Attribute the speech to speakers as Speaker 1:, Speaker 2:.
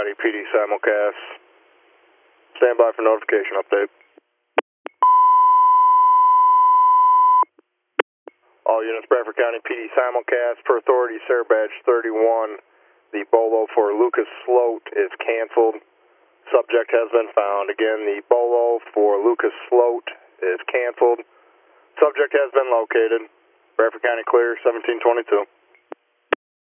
Speaker 1: County PD simulcast. Stand by for notification update. All units, Bradford County PD simulcast per authority, Sarah Badge 31. The bolo for Lucas Sloat is canceled. Subject has been found. Again, the bolo for Lucas Sloat is canceled. Subject has been located. Bradford County clear, 1722.